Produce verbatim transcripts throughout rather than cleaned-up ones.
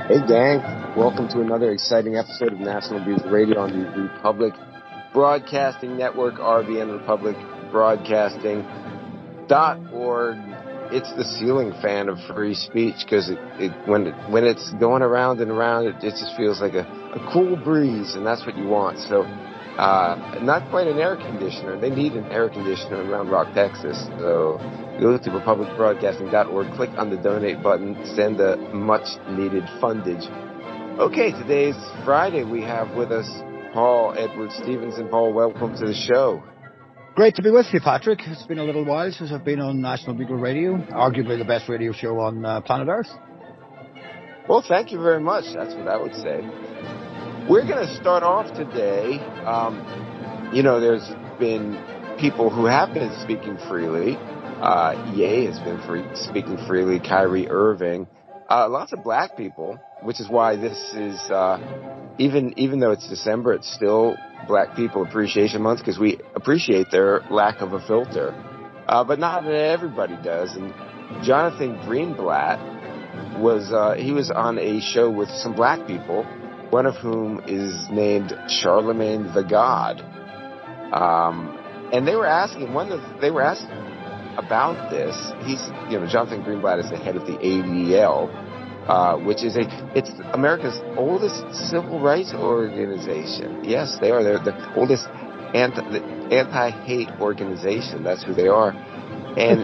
Hey gang, welcome to another exciting episode of National Abuse Radio on the Republic Broadcasting Network, R B N Republic Broadcasting dot org. It's the ceiling fan of free speech because it, it, when it, when it's going around and around, it, it just feels like a, a cool breeze, and that's what you want. So, uh, not quite an air conditioner. They need an air conditioner in Round Rock, Texas. So, go to Republic Broadcasting dot org, click on the donate button, send a much-needed fundage. Okay, today's Friday. We have with us Paul Edward Stevenson. Paul, welcome to the show. Great to be with you, Patrick. It's been a little while since I've been on National Beagle Radio, arguably the best radio show on uh, planet Earth. Well, thank you very much. That's what I would say. We're going to start off today. Um, you know, there's been people who have been speaking freely. Uh, Ye has been free, speaking freely, Kyrie Irving, uh, lots of black people, which is why this is, uh, even, even though it's December, it's still Black People Appreciation Month because we appreciate their lack of a filter. Uh, but not everybody does. And Jonathan Greenblatt was, uh, he was on a show with some black people, one of whom is named Charlemagne the God. Um, and they were asking, one of, they were asking, about this. He's, you know, Jonathan Greenblatt is the head of the A D L, uh, which is a, it's America's oldest civil rights organization. Yes, they are. They're the oldest anti, the anti-hate organization. That's who they are. And,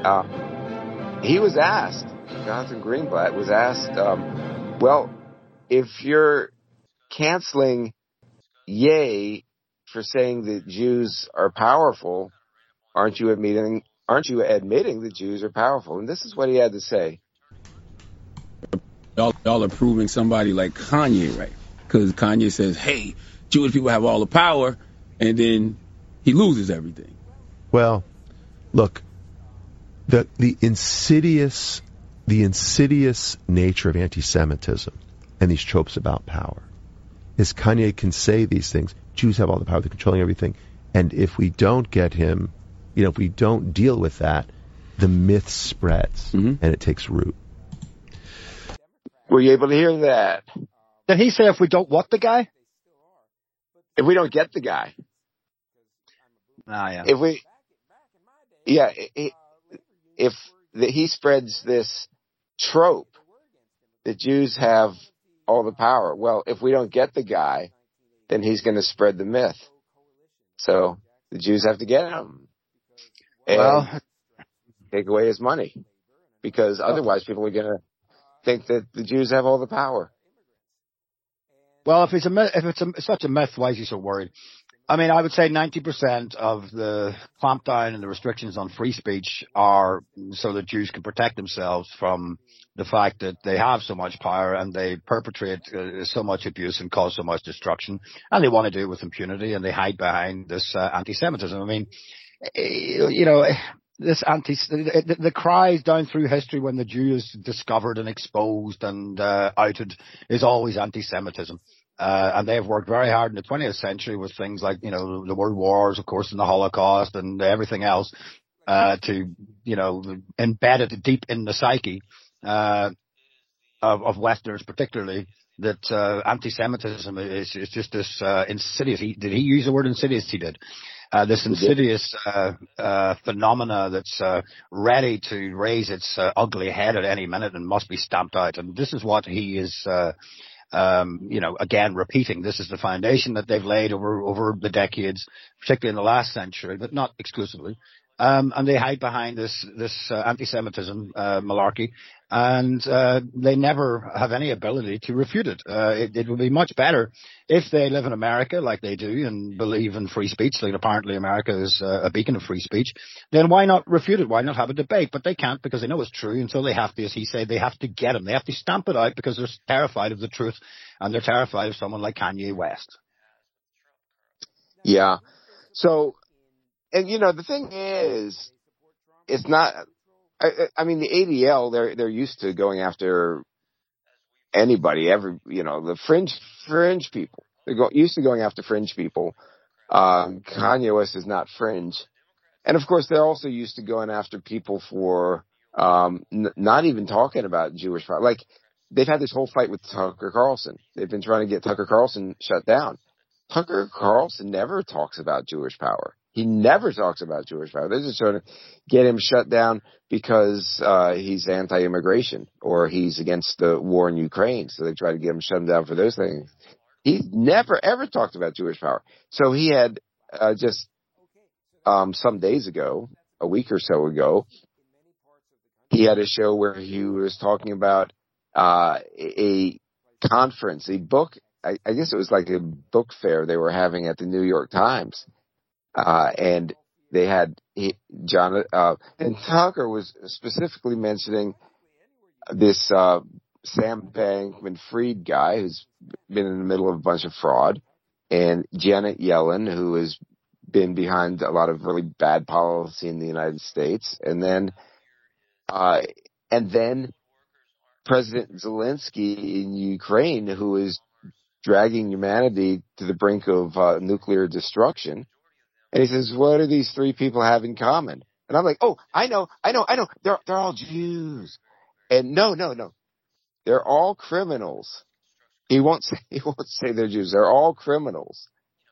uh, he was asked, Jonathan Greenblatt was asked, um, well, if you're canceling Ye for saying that Jews are powerful, aren't you admitting Aren't you admitting that Jews are powerful? And this is what he had to say. Y'all, y'all are proving somebody like Kanye, right? Because Kanye says, hey, Jewish people have all the power, and then he loses everything. Well, look, the the insidious the insidious nature of anti-Semitism and these tropes about power is Kanye can say these things. Jews have all the power, they're controlling everything. And if we don't get him, you know, if we don't deal with that, the myth spreads mm-hmm. and it takes root. Were you able to hear that? Did he say if we don't what the guy? If we don't get the guy. Ah, yeah. If we, yeah, if the, he spreads this trope that Jews have all the power, well, if we don't get the guy, then he's going to spread the myth. So the Jews have to get him. And well, take away his money, because otherwise people are going to think that the Jews have all the power. Well, if it's a if it's a, such a myth, why is he so worried? I mean, I would say ninety percent of the clampdown and the restrictions on free speech are so that Jews can protect themselves from the fact that they have so much power and they perpetrate uh, so much abuse and cause so much destruction, and they want to do it with impunity, and they hide behind this uh, anti-Semitism. I mean, you know, this anti, the, the cries down through history when the Jew is discovered and exposed and uh, outed is always anti-Semitism. Uh, and they have worked very hard in the twentieth century with things like, you know, the World Wars, of course, and the Holocaust and everything else, uh, to, you know, embed it deep in the psyche, uh, of, of Westerners particularly, that, uh, anti-Semitism is, is just this, uh, insidious. He, did he use the word insidious? He did. Uh, this insidious uh, uh, phenomena that's uh, ready to raise its uh, ugly head at any minute and must be stamped out. And this is what he is, uh, um, you know, again repeating. This is the foundation that they've laid over over the decades, particularly in the last century, but not exclusively. Um, and they hide behind this this uh, anti-Semitism uh, malarkey, and uh, they never have any ability to refute it. Uh, it. It would be much better if they live in America like they do and believe in free speech, like apparently America is uh, a beacon of free speech. Then why not refute it? Why not have a debate? But they can't, because they know it's true, and so they have to, as he said, they have to get him. They have to stamp it out because they're terrified of the truth, and they're terrified of someone like Kanye West. Yeah. So. And, you know, the thing is, it's not, I, I mean, the A D L, they're, they're used to going after anybody, every, you know, the fringe, fringe people. They're go, used to going after fringe people. Um, Kanye West is not fringe. And of course, they're also used to going after people for, um, n- not even talking about Jewish, like, they've had this whole fight with Tucker Carlson. They've been trying to get Tucker Carlson shut down. Tucker Carlson never talks about Jewish power. He never talks about Jewish power. They're just trying to get him shut down because uh, he's anti-immigration or he's against the war in Ukraine. So they try to get him shut down for those things. He never, ever talked about Jewish power. So he had uh, just um, some days ago, a week or so ago, he had a show where he was talking about uh, a conference, a book. I, I guess it was like a book fair they were having at the New York Times. Uh, and they had he, John, uh, and Tucker was specifically mentioning this, uh, Sam Bankman-Fried guy who's been in the middle of a bunch of fraud, and Janet Yellen, who has been behind a lot of really bad policy in the United States. And then, uh, and then President Zelensky in Ukraine, who is dragging humanity to the brink of uh, nuclear destruction. And he says, what do these three people have in common? And I'm like, oh, I know, I know, I know. They're, they're all Jews. And no, no, no. They're all criminals. He won't say, he won't say they're Jews. They're all criminals.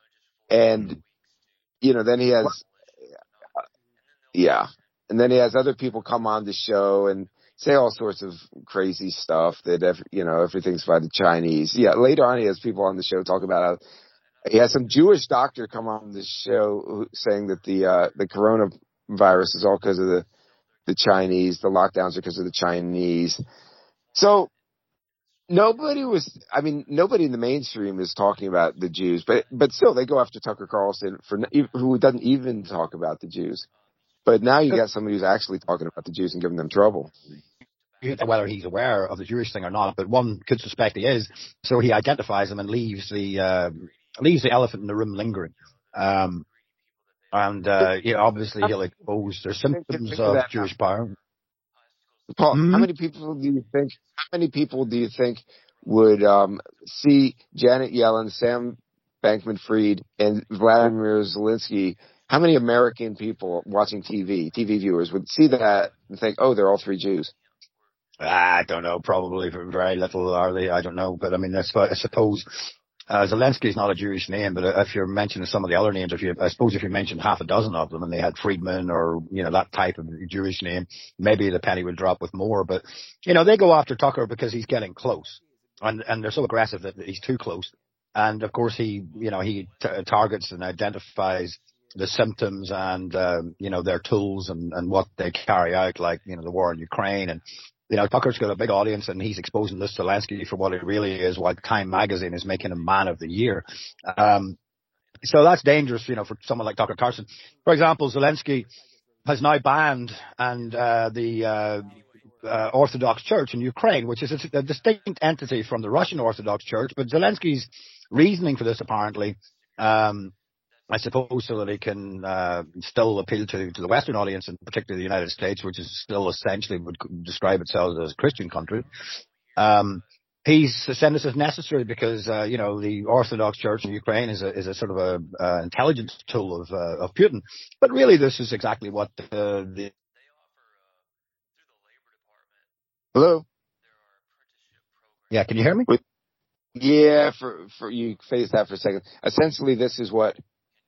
And, you know, then he has, uh, yeah. And then he has other people come on the show and say all sorts of crazy stuff that, every, you know, everything's by the Chinese. Yeah. Later on, he has people on the show talk about how, he has some Jewish doctor come on the show saying that the uh, the coronavirus is all because of the, the Chinese. The lockdowns are because of the Chinese. So nobody was, I mean, nobody in the mainstream is talking about the Jews, but but still they go after Tucker Carlson for who doesn't even talk about the Jews. But now you got somebody who's actually talking about the Jews and giving them trouble. Whether he's aware of the Jewish thing or not, but one could suspect he is. So he identifies them and leaves the. Uh, leaves the elephant in the room lingering. Um, and, uh, yeah, obviously he'll expose their symptoms of Jewish power. Paul, mm-hmm. how many people do you think, how many people do you think would, um, see Janet Yellen, Sam Bankman-Fried, and Vladimir Zelensky? How many American people watching T V, T V viewers would see that and think, oh, they're all three Jews? I don't know, probably very little are they, I don't know, but I mean, I suppose, Uh, Zelensky's not a Jewish name, but if you're mentioning some of the other names, if you, I suppose if you mentioned half a dozen of them and they had Friedman or, you know, that type of Jewish name, maybe the penny would drop with more. But, you know, they go after Tucker because he's getting close and, and they're so aggressive that he's too close. And of course he, you know, he t- targets and identifies the symptoms and, um, you know, their tools and, and what they carry out, like, you know, the war in Ukraine. And, you know, Tucker's got a big audience and he's exposing this Zelensky for what it really is, while Time magazine is making him man of the year. Um, so that's dangerous, you know, for someone like Tucker Carlson. For example, Zelensky has now banned and, uh, the, uh, uh, Orthodox Church in Ukraine, which is a, a distinct entity from the Russian Orthodox Church. But Zelensky's reasoning for this apparently, um, I suppose so that he can uh, still appeal to, to the Western audience, and particularly the United States, which is still essentially would describe itself as a Christian country. Um, he's saying this is necessary because, uh, you know, the Orthodox Church in Ukraine is a, is a sort of a uh, intelligence tool of uh, of Putin. But really, this is exactly what the, the Hello. Yeah, can you hear me? Yeah, for for you phase that for a second. Essentially, this is what.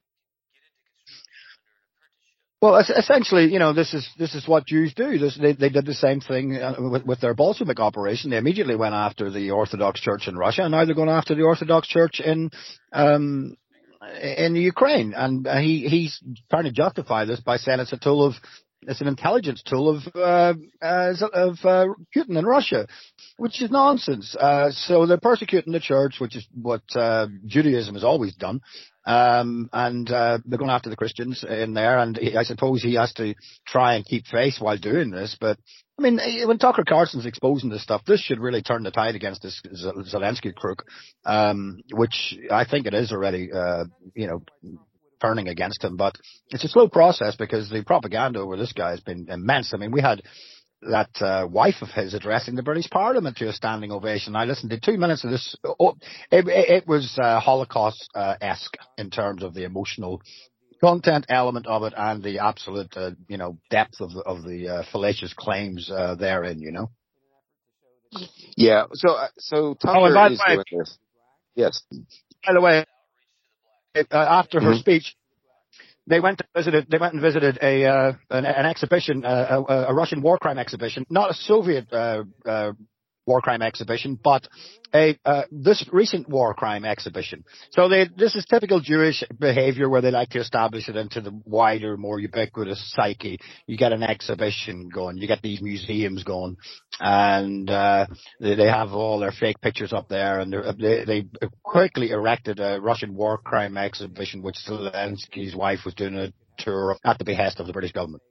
Well, essentially, you know, this is this is what Jews do. This, they they did the same thing with, with their Bolshevik operation. They immediately went after the Orthodox Church in Russia, and now they're going after the Orthodox Church in um in Ukraine. And he he's trying to justify this by saying it's a tool of it's an intelligence tool of uh, uh of uh, Putin in Russia, which is nonsense. Uh, so they're persecuting the church, which is what uh, Judaism has always done. Um, and, uh, they're going after the Christians in there. And he, I suppose he has to try and keep face while doing this. But I mean, when Tucker Carlson's exposing this stuff, this should really turn the tide against this Zelensky crook, um, which I think it is already, uh, you know, turning against him. But it's a slow process because the propaganda over this guy has been immense. I mean, we had that uh, wife of his addressing the British Parliament to a standing ovation. I listened to two minutes of this. Oh, it, it was uh, Holocaust-esque uh, in terms of the emotional content element of it and the absolute, uh, you know, depth of the, of the uh, fallacious claims uh, therein, you know. Yeah. So, uh, so Tucker Oh, and by the is way, doing this. Yes. by the way, uh, after her Mhm. speech, they went to visited. They went and visited a uh, an, an exhibition, uh, a, a Russian war crime exhibition, not a Soviet uh, uh, war crime exhibition, but a uh, this recent war crime exhibition. So they this is typical Jewish behavior where they like to establish it into the wider, more ubiquitous psyche. You get an exhibition going, you get these museums going, and uh, they, they have all their fake pictures up there, and they they quickly erected a Russian war crime exhibition, which Zelensky's wife was doing a tour of at the behest of the British government.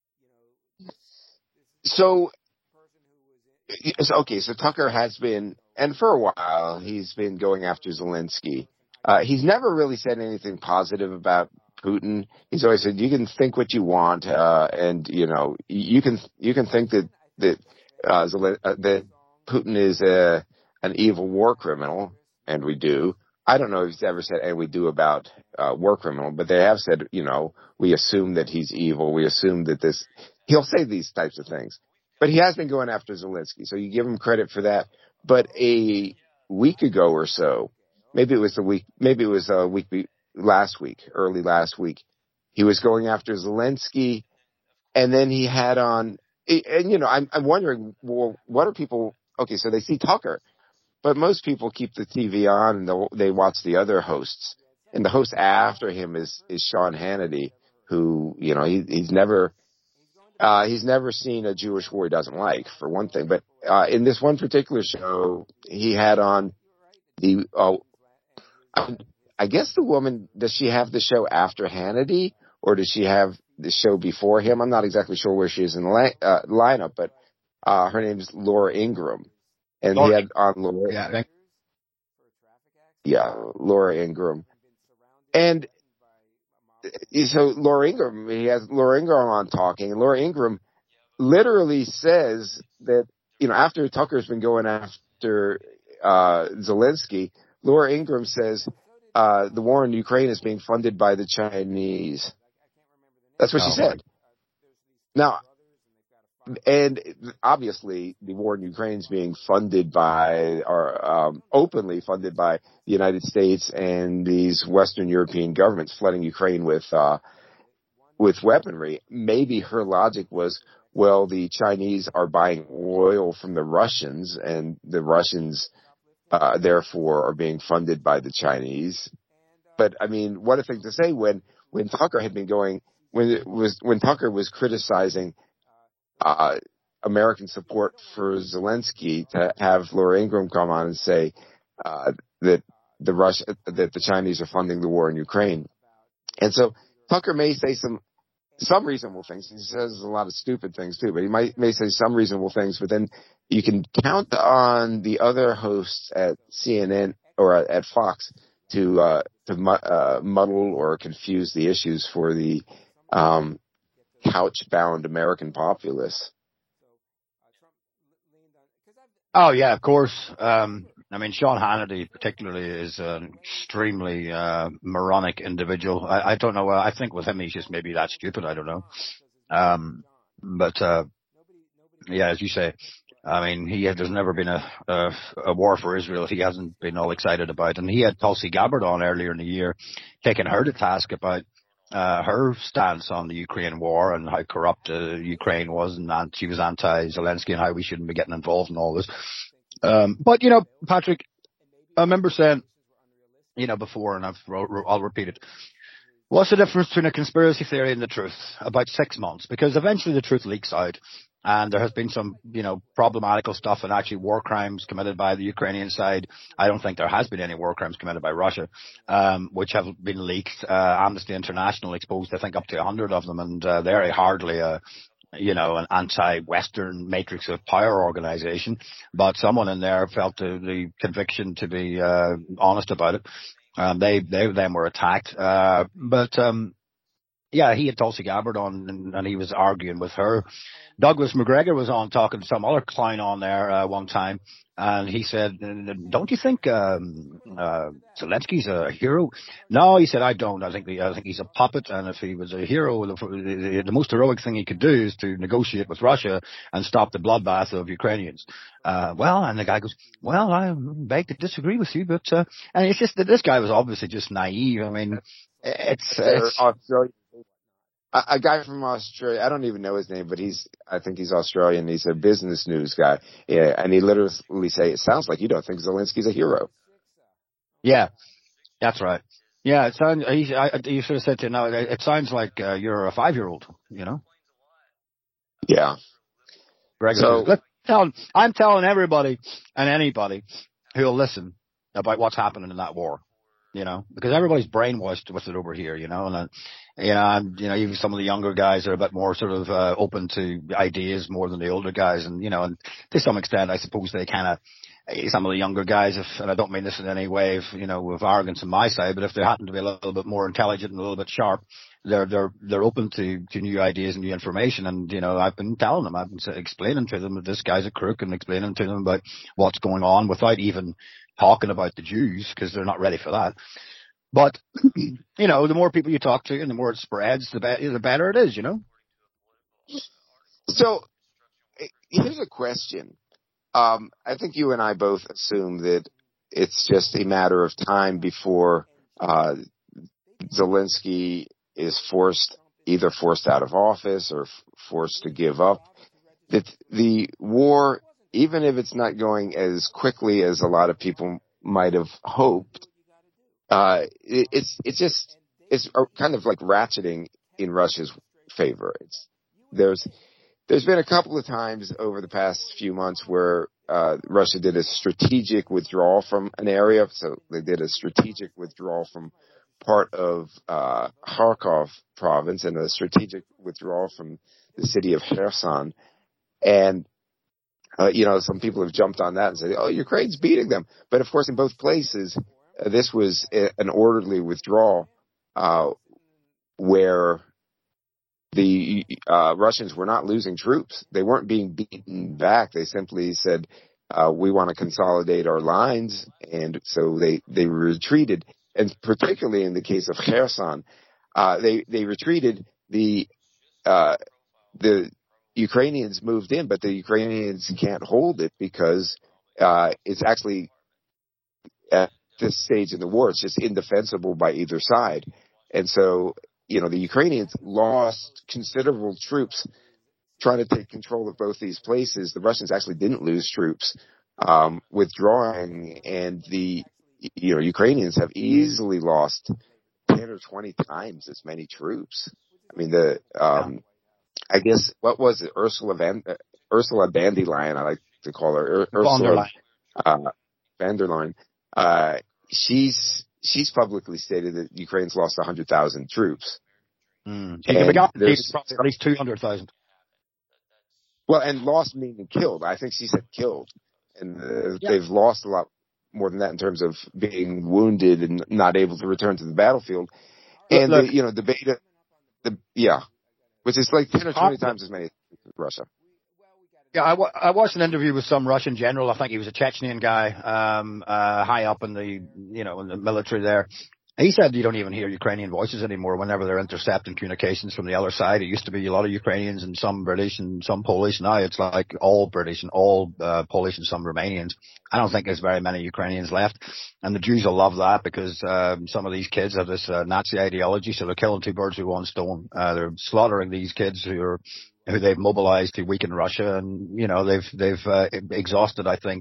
So, so, okay, so Tucker has been, and for a while, he's been going after Zelensky. Uh, he's never really said anything positive about Putin. He's always said, you can think what you want, uh, and, you know, you can, you can think that, that, uh, Zelen- uh, that Putin is a, an evil war criminal, and we do. I don't know if he's ever said, and we do about, uh, war criminal, but they have said, you know, we assume that he's evil. We assume that this, he'll say these types of things. But he has been going after Zelensky, so you give him credit for that. But a week ago or so, maybe it was the week, maybe it was a week be, last week, early last week, he was going after Zelensky, and then he had on, and you know, I'm, I'm wondering, well, what are people? Okay, so they see Tucker, but most people keep the T V on and they watch the other hosts, and the host after him is is Sean Hannity, who you know he, he's never. Uh, he's never seen a Jewish war he doesn't like, for one thing. But uh, in this one particular show, he had on the, oh, I guess the woman, does she have the show after Hannity, or does she have the show before him? I'm not exactly sure where she is in the li- uh, lineup, but uh, her name is Laura Ingraham. And Laura. He had on Laura. Yeah, yeah, Laura Ingraham. And so Laura Ingraham, he has Laura Ingraham on talking, and Laura Ingraham literally says that, you know, after Tucker's been going after uh, Zelensky, Laura Ingraham says uh, the war in Ukraine is being funded by the Chinese. That's what oh, she said. Now, and obviously the war in Ukraine is being funded by, or um, openly funded by the United States and these Western European governments flooding Ukraine with uh, with weaponry. Maybe her logic was, well, the Chinese are buying oil from the Russians, and the Russians uh, therefore are being funded by the Chinese. But I mean, what a thing to say when when Tucker had been going when it was when Tucker was criticizing Uh, American support for Zelensky, to have Laura Ingraham come on and say uh, that the Russia, that the Chinese are funding the war in Ukraine. And so Tucker may say some some reasonable things. He says a lot of stupid things too, but he might may say some reasonable things. But then you can count on the other hosts at C N N or at Fox to uh, to uh, muddle or confuse the issues for the um, couch-bound American populace. Oh yeah, of course. Um, I mean, Sean Hannity particularly is an extremely uh, moronic individual. I, I don't know. I think with him, he's just maybe that stupid. I don't know. Um, but uh, yeah, as you say, I mean, he there's never been a, a a war for Israel he hasn't been all excited about, and he had Tulsi Gabbard on earlier in the year, taking her to task about Uh, her stance on the Ukraine war and how corrupt uh, Ukraine was, and that she was anti-Zelensky and how we shouldn't be getting involved in all this. Um, but, you know, Patrick, I remember saying, you know, before, and I've, I'll repeat it, what's the difference between a conspiracy theory and the truth? About six months, because eventually the truth leaks out. And there has been some, you know, problematical stuff and actually war crimes committed by the Ukrainian side. I don't think there has been any war crimes committed by Russia, um, which have been leaked. Uh, Amnesty International exposed, I think, up to a hundred of them, and uh, they're hardly a, you know, an anti-Western matrix of power organization. But someone in there felt the, the conviction to be uh, honest about it. Um, they, they then were attacked. Uh, but um, yeah, he had Tulsi Gabbard on, and, and he was arguing with her. Douglas McGregor was on talking to some other clown on there uh, one time, and he said, "Don't you think um, uh, Zelensky's a hero. No, he said, I don't. I think the, I think he's a puppet. And if he was a hero, the, the, the most heroic thing he could do is to negotiate with Russia and stop the bloodbath of Ukrainians. Uh, well, and the guy goes, well, I beg to disagree with you, but, uh, and it's just that this guy was obviously just naive. I mean, it's, it's Australian. A, a guy from Australia, I don't even know his name, but he's, I think he's Australian. He's a business news guy. Yeah, and he literally say, it sounds like you don't think Zelensky's a hero. Yeah, that's right. Yeah, it sounds, he, I, you should have said to him, no, it, it sounds like uh, you're a five-year-old, you know? Yeah. Gregor so, says, tell, I'm telling everybody and anybody who'll listen about what's happening in that war. You know, because everybody's brainwashed with it over here, you know, and, uh, you know, and, you know, even some of the younger guys are a bit more sort of, uh, open to ideas more than the older guys. And, you know, and to some extent, I suppose they kind of, some of the younger guys, if, and I don't mean this in any way of, you know, of arrogance on my side, but if they happen to be a little bit more intelligent and a little bit sharp, they're, they're, they're open to, to new ideas and new information. And, you know, I've been telling them, I've been explaining to them that this guy's a crook and explaining to them about what's going on without even talking about the Jews, because they're not ready for that. But, you know, the more people you talk to and the more it spreads, the, be- the better it is, you know? So, here's a question. Um, I think you and I both assume that it's just a matter of time before uh, Zelensky is forced, either forced out of office or f- forced to give up. That the war, even if it's not going as quickly as a lot of people might have hoped, uh, it, it's, it's just, it's kind of like ratcheting in Russia's favor. It's, there's, there's been a couple of times over the past few months where, uh, Russia did a strategic withdrawal from an area. So they did a strategic withdrawal from part of, uh, Kharkov province and a strategic withdrawal from the city of Kherson. And, Uh, you know, some people have jumped on that and said, oh, Ukraine's beating them. But, of course, in both places, uh, this was a, an orderly withdrawal uh, where the uh, Russians were not losing troops. They weren't being beaten back. They simply said, uh, we want to consolidate our lines. And so they, they retreated. And particularly in the case of Kherson, uh, they, they retreated. The uh, the Ukrainians moved in, but the Ukrainians can't hold it because uh, it's actually at this stage in the war, it's just indefensible by either side. And so, you know, the Ukrainians lost considerable troops trying to take control of both these places. The Russians actually didn't lose troops um, withdrawing, and the you know Ukrainians have easily lost ten or twenty times as many troops. I mean, the um, I guess, what was it? Ursula Van, uh, Ursula von der Leyen, I like to call her. Ur- Ursula uh, von der Leyen. Uh, she's, she's publicly stated that Ukraine's lost one hundred thousand troops. Mm. She forgot there's probably at least two hundred thousand. Well, and lost meaning killed. I think she said killed. And uh, yeah. they've lost a lot more than that in terms of being wounded and not able to return to the battlefield. And, look, the, you know, the beta, the, yeah. Which is like ten or twenty times as many as Russia. Yeah, I, w- I watched an interview with some Russian general. I think he was a Chechenian guy, um, uh, high up in the, you know, in the military there. He said you don't even hear Ukrainian voices anymore whenever they're intercepting communications from the other side. It used to be a lot of Ukrainians and some British and some Polish. Now it's like all British and all uh, Polish and some Romanians. I don't think there's very many Ukrainians left. And the Jews will love that because um, some of these kids have this uh, Nazi ideology, so they're killing two birds with one stone. Uh, they're slaughtering these kids who are who they've mobilized to weaken Russia, and you know they've they've uh, exhausted, I think,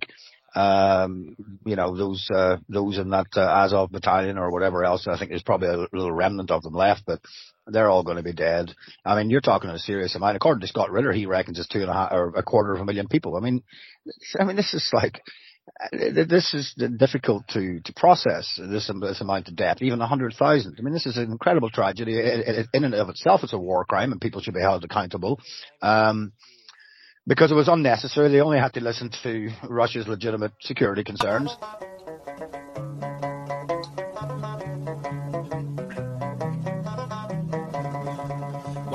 um, you know those uh, those in that uh, Azov battalion or whatever else. I think there's probably a little remnant of them left, but they're all going to be dead. I mean, you're talking a serious amount. According to Scott Ritter, he reckons it's two and a half or a quarter of a million people. I mean, I mean this is like. This is difficult to, to process, this, this amount of death, even one hundred thousand. I mean, this is an incredible tragedy. In and of itself, it's a war crime, and people should be held accountable. Um, because it was unnecessary. They only had to listen to Russia's legitimate security concerns.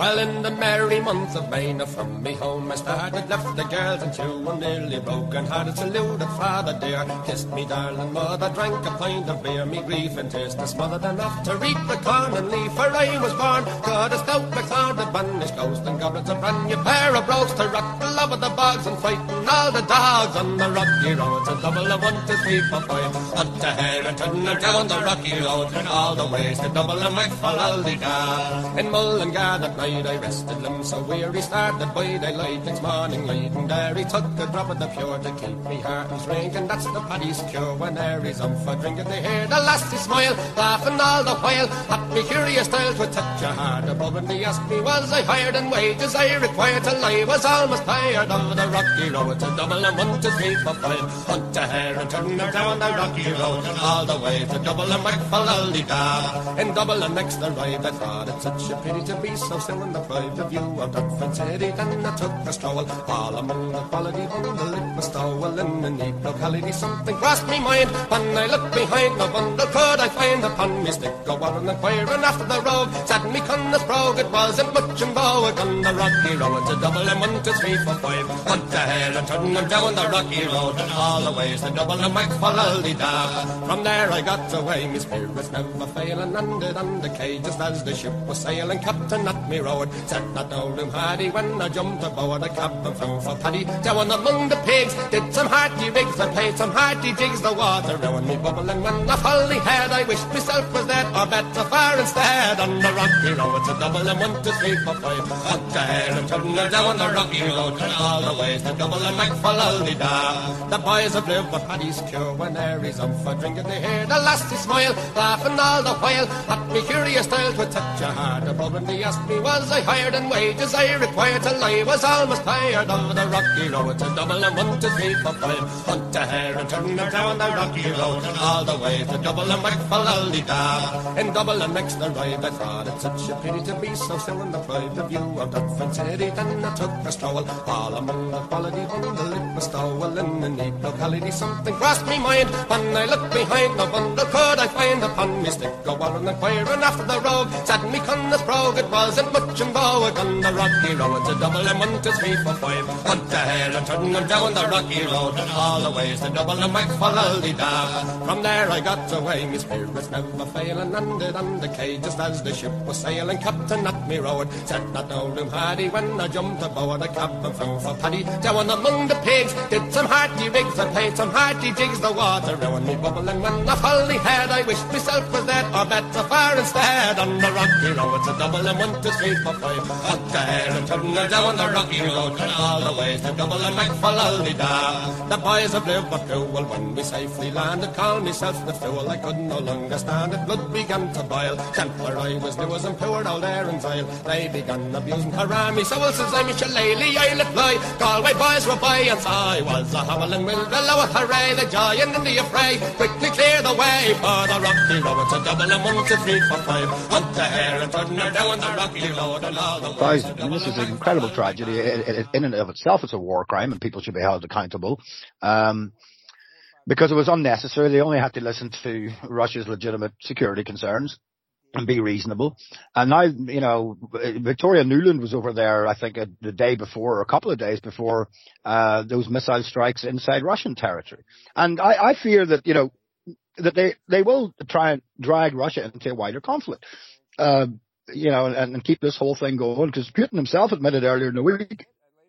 Well, in the merry month of May, now from me home I started, left the girls and two, and nearly broken hearted, saluted father dear, kissed me darling mother, drank a pint of beer, me grief and tears to smothered enough to reap the corn and leaf, for I was born, God a stout McLeod, a banished ghost, and goblins a brand new pair of brogues to rock the love of the bogs and fighting all the dogs on the rocky road, a double of one, two, three, four, five, up to here and turn down the rocky road, and all the ways to double and make for all the da. In Mullingar that night I rested limbs so weary, started by daylight, next morning light, and there he took a drop of the pure to keep me heart and drink, and that's the paddy's cure. When there he's on for drinking, they hear the lassie smile, laughing all the while, at me curious style to touch a heart above, and he asked me was I hired in wages I required till I was almost tired of the rocky road, to double and one, two, three, four, five, hunt a hare and turn her down the rocky road, and all the way to double and make for Lally-da. In double and next arrived, I thought it such a pity to be so still in the private view of Dufferin City. Then I took a stroll all among the quality bundle, it was stowel in a neat locality. Something crossed me mind when I looked behind the bundle, could I find upon me stick a warren inquiring after the rogue, said me Connors brogue, it wasn't much in Bowick on the rocky road, to double and one, two, three, four, five, hunt a hare and turn them down the rocky road, and all the ways to double and make for Lally-da. From there I got away, me spirits never failing, landed on the quay just as the ship was sailing. Captain at me road said not no room hardy, when I jumped aboard a cab and flew for Paddy. Down among the pigs, did some hearty rigs and played some hearty jigs, the water round me bubbling when I fully had, I wished myself was dead or better far instead. On the rocky road to double and one, two, three, four, five, up the hare and turn her down the rocky road, and all the ways to double and make for Lally-da. The boys have lived with Paddy's cure, when there he's on for drinking, they hear the lassie smile, laughing all the while, at me curious style to touch a heart above, and he asked me was I hired in wages I required till I was almost tired of the rocky road, to double and one, two, three, four, five, hunt a hare and turn her down the rocky road, and all the way to double and make for Lally-da. In double and next arrived, I thought it such a pity to be so still in the private view of Dufferin City. Then I took a stroll all among the quality bundle, it was stowel in a neat locality. Something crossed me mind when I looked behind the bundle, could I find upon me stick a warren inquiring after the rogue, said me Connors brogue, it wasn't much in Bowick on the rocky road, to double and one, two, three, four, five, hunt a hare and turn them down the rocky road, and all the ways to double and make for Lally-da. From there I got away, me spirits never failing, landed on the quay just as the ship was sailing. Captain at me road said not no room hardy, when I jumped aboard a cab and flew for Paddy. Down among the pigs, did some hearty rigs and played some hearty jigs, the water round me bubbling when I fully had, I wished myself was dead or better far instead. On the rocky road to double and one, two, three, four, five, up the hare and turn her down the rocky road, and all the ways to double and make for Lally-da. The boys have lived but cruel, when we safely landed, called myself the fool, I could no longer stand it, blood began to boil, gentler I was new as and poured all there in Zyle. They began abusing her me, so well says I'm a shillelagh, I let fly, Galway boys were by, and so I was a howling will the lower hooray, the joy and in the affray, quickly clear the way for the rocky road to double and one, two, three, four, five, hunt the hare and turn her down the rocky road, and all the Guys, I mean, this is an incredible tragedy. It, it, in and of itself, it's a war crime, and people should be held accountable. Um, because it was unnecessary. They only had to listen to Russia's legitimate security concerns and be reasonable. And now, you know, Victoria Nuland was over there, I think, the day before, or a couple of days before, uh, those missile strikes inside Russian territory. And I, I fear that, you know, that they, they will try and drag Russia into a wider conflict. Uh, you know, and, and keep this whole thing going, because Putin himself admitted earlier in the week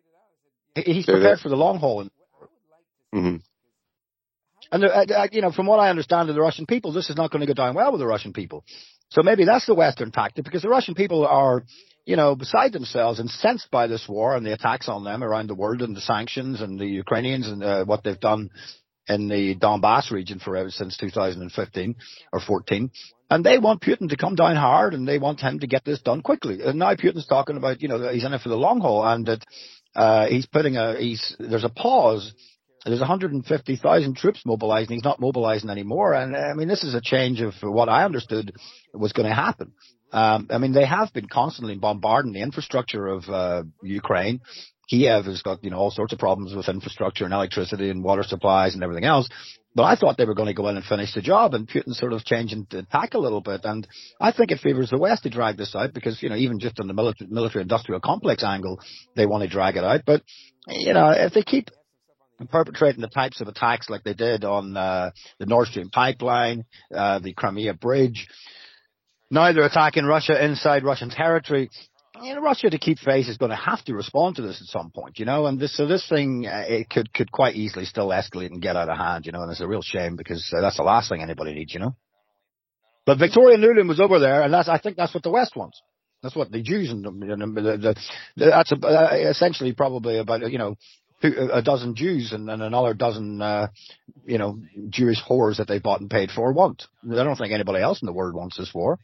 he's prepared for the long haul. Mm-hmm. And, uh, you know, from what I understand of the Russian people, this is not going to go down well with the Russian people. So maybe that's the Western tactic, because the Russian people are, you know, beside themselves, incensed by this war and the attacks on them around the world, and the sanctions, and the Ukrainians, and uh, what they've done in the Donbass region for ever since two thousand fifteen or fourteen. And they want Putin to come down hard, and they want him to get this done quickly. And now Putin's talking about, you know, he's in it for the long haul, and that uh, he's putting a, he's, there's a pause. There's one hundred fifty thousand troops mobilizing. He's not mobilizing anymore. And I mean, this is a change of what I understood was going to happen. Um, I mean, they have been constantly bombarding the infrastructure of uh, Ukraine. Kiev has got, you know, all sorts of problems with infrastructure and electricity and water supplies and everything else. But I thought they were going to go in and finish the job, and Putin sort of changing the tack a little bit. And I think it favors the West to drag this out because, you know, even just on the military, military-industrial complex angle, they want to drag it out. But, you know, if they keep perpetrating the types of attacks like they did on uh, the Nord Stream pipeline, uh, the Crimea bridge, now they're attacking Russia inside Russian territory. You know, Russia, to keep face, is going to have to respond to this at some point, you know, and this, so this thing, uh, it could, could quite easily still escalate and get out of hand, you know, and it's a real shame because uh, that's the last thing anybody needs, you know. But Victoria Nuland was over there, and that's, I think that's what the West wants. That's what the Jews and the, the, the, the that's a, uh, essentially probably about, you know, a dozen Jews and, and another dozen, uh, you know, Jewish whores that they bought and paid for want. I don't think anybody else in the world wants this war.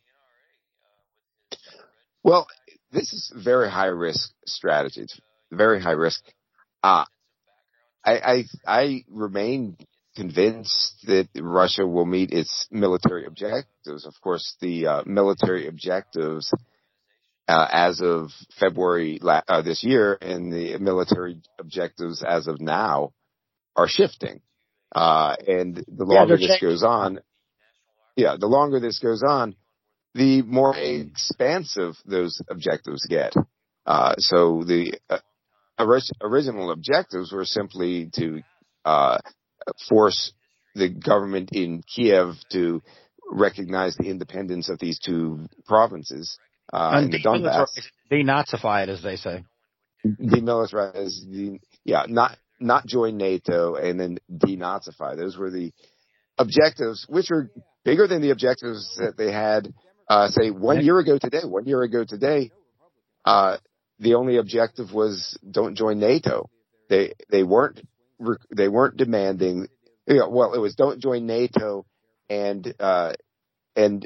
Well, this is very high risk strategy. It's very high risk. Uh, I, I, I remain convinced that Russia will meet its military objectives. Of course, the uh, military objectives uh, as of February la- uh, this year and the military objectives as of now are shifting. Uh, and the longer yeah, this changing. goes on, yeah, the longer this goes on, the more expansive those objectives get. Uh, so the uh, orig- original objectives were simply to uh, force the government in Kiev to recognize the independence of these two provinces uh, and in the Donbass. Denazify it, as they say. Demilitarize, the, yeah, not not join NATO and then denazify. Those were the objectives, which were bigger than the objectives that they had. Uh, say one year ago today, one year ago today, uh, the only objective was don't join NATO. They, they weren't, they weren't demanding, you know, well, it was don't join NATO and, uh, and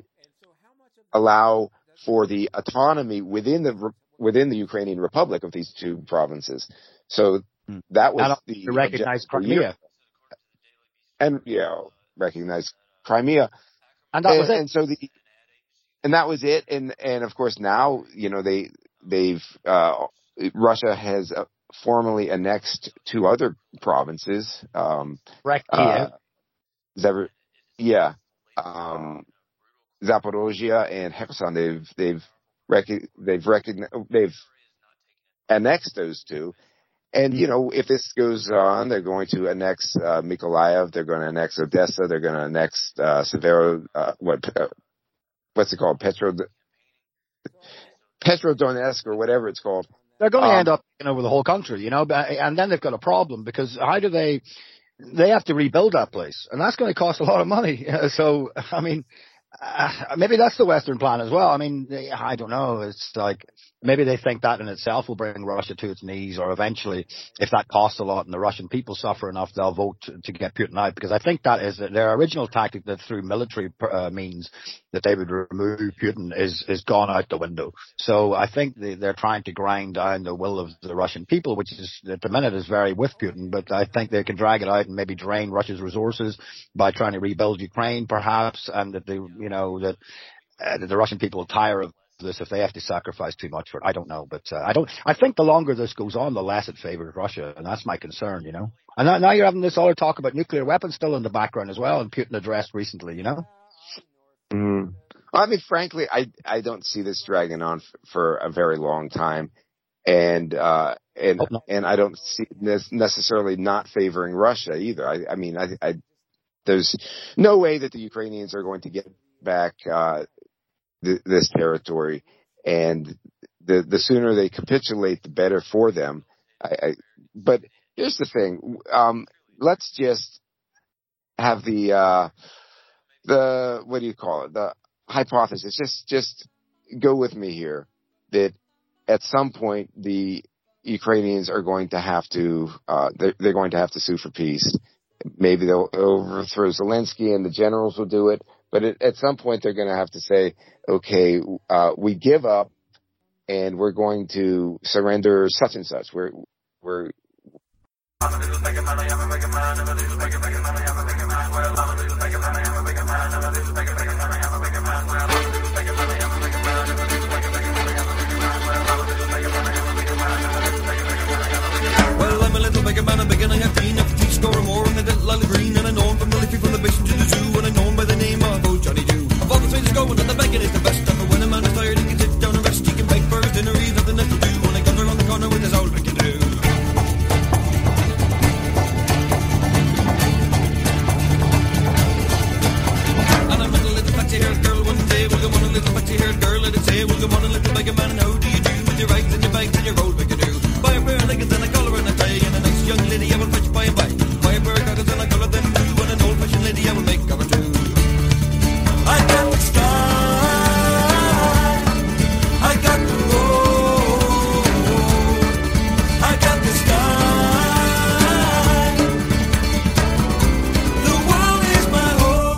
allow for the autonomy within the, within the Ukrainian Republic of these two provinces. So that was the, to recognize Crimea. And, yeah, you know, recognize Crimea. And that and, was it. And so the, And that was it. And, and of course now, you know, they, they've, uh, Russia has uh, formally annexed two other provinces. Um, Correct. Uh, Zav- yeah. Um, Zaporozhia and Kherson. They've, they've, rec- they've recognized, they've annexed those two. And, you know, if this goes on, they're going to annex, uh, Mykolaiv. They're going to annex Odessa. They're going to annex, uh, Severo, uh, what, uh, what's it called? Petro, Petrodonetsk or whatever it's called. They're going to um, end up taking over the whole country, you know, and then they've got a problem because how do they, they have to rebuild that place and that's going to cost a lot of money. So, I mean, uh, maybe that's the Western plan as well. I mean, I don't know. It's like, maybe they think that in itself will bring Russia to its knees, or eventually, if that costs a lot and the Russian people suffer enough, they'll vote to, to get Putin out. Because I think that is their original tactic, that through military uh, means that they would remove Putin is is gone out the window. So I think they, they're trying to grind down the will of the Russian people, which is at the minute is very with Putin. But I think they can drag it out and maybe drain Russia's resources by trying to rebuild Ukraine, perhaps, and that they, you know, that, uh, that the Russian people will tire of this if they have to sacrifice too much for it. I don't know, but uh, I don't. I think the longer this goes on, the less it favors Russia, and that's my concern, you know. And now, now you're having this other talk about nuclear weapons still in the background as well, and Putin addressed recently, you know. Mm. I mean, frankly, I I don't see this dragging on f- for a very long time, and uh, and oh, no. and I don't see this necessarily not favoring Russia either. I, I mean, I, I there's no way that the Ukrainians are going to get back uh, th- this territory, and the the sooner they capitulate, the better for them. I, I, but here's the thing: um, let's just have the uh, the what do you call it? The hypothesis. Just just go with me here that at some point the Ukrainians are going to have to uh, they're, they're going to have to sue for peace. Maybe they'll overthrow Zelensky and the generals will do it, but it, at some point they're going to have to say, okay, uh, we give up and we're going to surrender such and such. We're we're Well, I'm a little bigger man, I'm bigger than I've been. I've score more and a little green, and I know I'm from the haired girl, let it say, well, come on, a little beggar man, and how do you do with your rights and your bags and your old big-a-doo? Buy a pair of leggings and a collar and a tie, and a nice young lady I will fetch by and by. Buy a pair of goggles and a collar then too, and an old-fashioned lady I will make of her too. I got the sky, I got the road, I got the sky, the world is my home.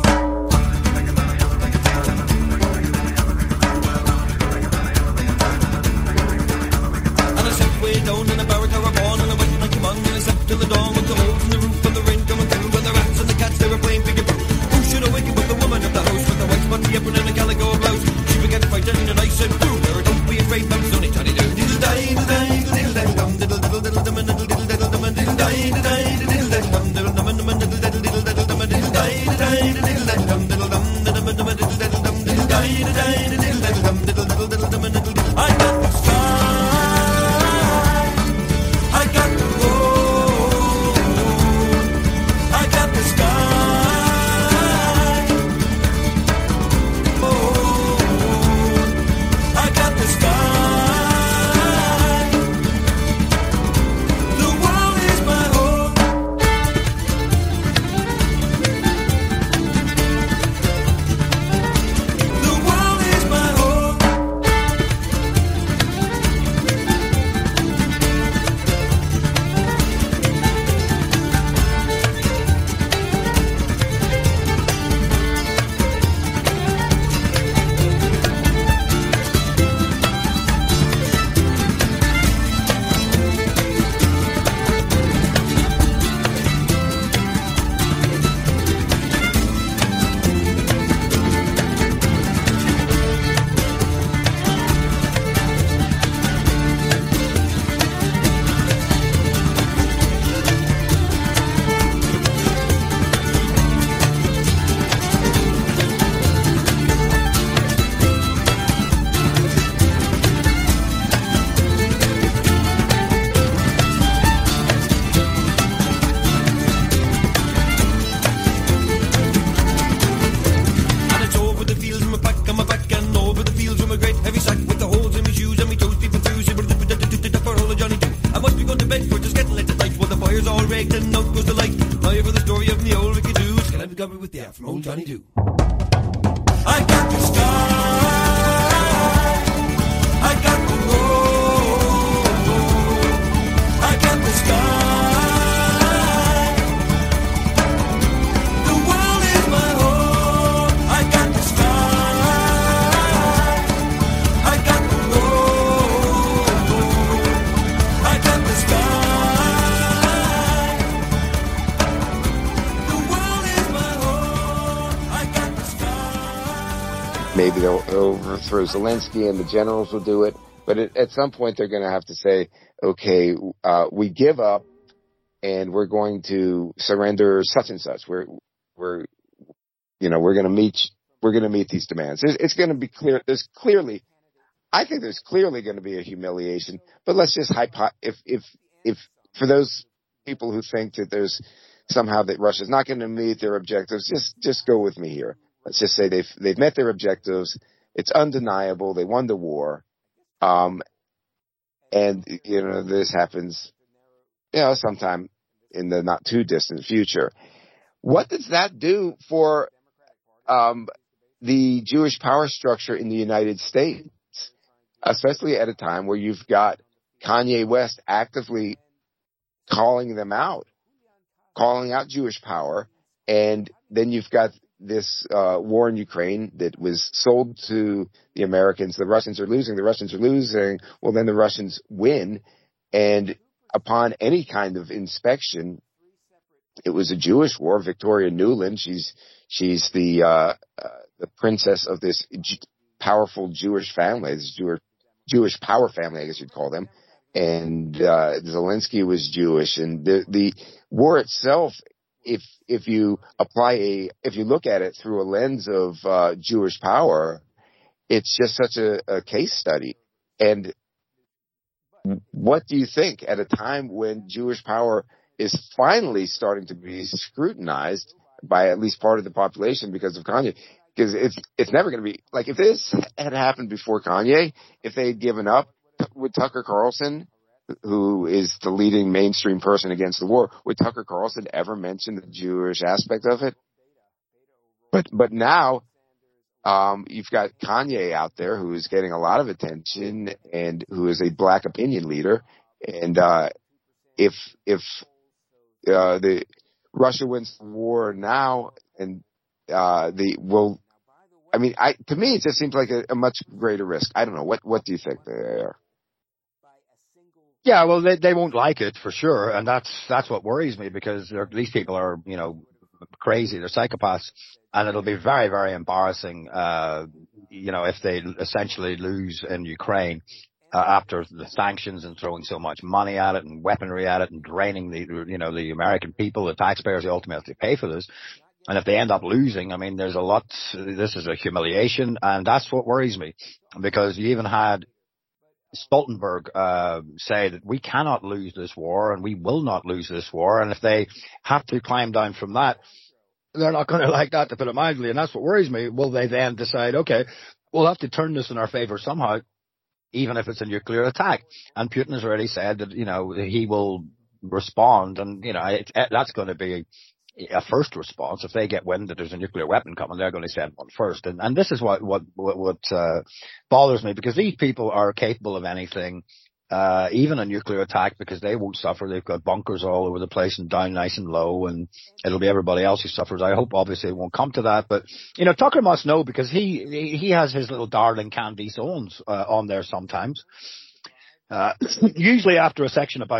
And I sat way down in a barrack I was born, and I went and I came on, and I slept till the dawn with the holes in the roof and the rain coming through, and the rats and the cats they were playing peek-a-boo. Who should have wakened but the woman of the house with the white spotty apron and a calico blouse? She began to fight and I said, boo, there, don't be afraid, but it's only Johnny Doo. Diddle die, diddle die, diddle diddle dum, diddle diddle diddle dum, diddle diddle diddle dum, diddle die, diddle die, diddle diddle dum, diddle dum, dum, diddle diddle diddle diddle dum, diddle die, diddle die, diddle diddle dum, diddle dum, diddle dum, diddle diddle dum, diddle die, diddle die, diddle diddle dum, diddle diddle diddle dum, diddle diddle. I got the sky, I got the road, I got the sky. I got the sky, the world is my home. The world is my home. And it's over the fields with my pack on my back, and over the fields with my great heavy sack, with the holes in my shoes and my toes peeping through. Say, but for all of Johnny Doo. I must be going to bed for just getting late at night. Well, the fire's all raked and out goes the light. Now for the story of me old Ricky Doo. It's gonna be covered with the air from old Johnny Doo. I got the sky, I got the road, I got the sky, the world is my home. I got the sky, I got the road, I got the sky, the world is my home. I got the sky. Maybe they'll overthrow Zelensky and the generals will do it. But it, at some point, they're going to have to say, okay, uh, we give up and we're going to surrender such and such. We're, we're, you know, we're going to meet, we're going to meet these demands. It's, it's going to be clear. There's clearly, I think there's clearly going to be a humiliation, but let's just hypo, if, if, if for those people who think that there's somehow that Russia's not going to meet their objectives, just, just go with me here. Let's just say they've, they've met their objectives. It's undeniable. They won the war. Um, and, you know, this happens, you know, sometime in the not too distant future. What does that do for, um, the Jewish power structure in the United States, especially at a time where you've got Kanye West actively calling them out, calling out Jewish power, and then you've got this uh, war in Ukraine that was sold to the Americans. The Russians are losing. The Russians are losing. Well, then the Russians win. And upon any kind of inspection, it was a Jewish war. Victoria Nuland, she's she's the uh, uh, the princess of this J- powerful Jewish family, this Jewish Jewish power family, I guess you'd call them. And uh, Zelensky was Jewish, and the the war itself, if if you apply a if you look at it through a lens of uh, Jewish power, it's just such a, a case study. And what do you think at a time when Jewish power is finally starting to be scrutinized by at least part of the population because of Kanye? because it's it's never going to be like if this had happened before Kanye, if they had given up, would Tucker Carlson, who is the leading mainstream person against the war, would Tucker Carlson ever mention the Jewish aspect of it? But but now um, you've got Kanye out there who is getting a lot of attention and who is a black opinion leader, and uh, if if uh, the Russia wins the war now and uh, the will. I mean, I, to me, it just seems like a, a much greater risk. I don't know. What, what do you think there? Yeah, well, they, they won't like it for sure. And that's, that's what worries me because these people are, you know, crazy. They're psychopaths. And it'll be very, very embarrassing, uh, you know, if they essentially lose in Ukraine, uh, after the sanctions and throwing so much money at it and weaponry at it and draining the, you know, the American people, the taxpayers who ultimately pay for this. And if they end up losing, I mean, there's a lot, this is a humiliation, and that's what worries me, because you even had Stoltenberg, uh, say that we cannot lose this war, and we will not lose this war, and if they have to climb down from that, they're not going to like that, to put it mildly, and that's what worries me. Will they then decide, okay, we'll have to turn this in our favor somehow, even if it's a nuclear attack? And Putin has already said that, you know, he will respond, and, you know, it, it, that's going to be a first response. If they get wind that there's a nuclear weapon coming, they're going to send one first. And, and this is what, what, what, what uh, bothers me, because these people are capable of anything, uh, even a nuclear attack, because they won't suffer. They've got bunkers all over the place and down nice and low, and it'll be everybody else who suffers. I hope obviously it won't come to that, but, you know, Tucker must know, because he, he has his little darling Candice Owens, uh, on there sometimes. Uh, usually after a section about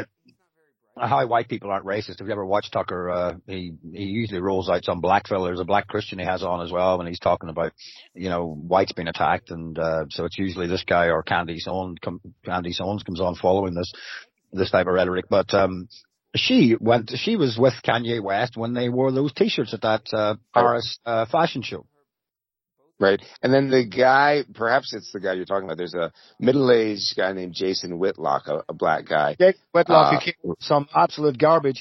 how white people aren't racist. If you ever watch Tucker, uh, he, he usually rolls out some black fella. There's a black Christian he has on as well when he's talking about, you know, whites being attacked. And, uh, so it's usually this guy or Candice Owens, Candice Owens comes on following this, this type of rhetoric. But, um, she went, she was with Kanye West when they wore those t-shirts at that, uh, Paris, uh, fashion show. Right. And then the guy, perhaps it's the guy you're talking about, there's a middle-aged guy named Jason Whitlock, a, a black guy. Jason Whitlock, uh, who came with some absolute garbage.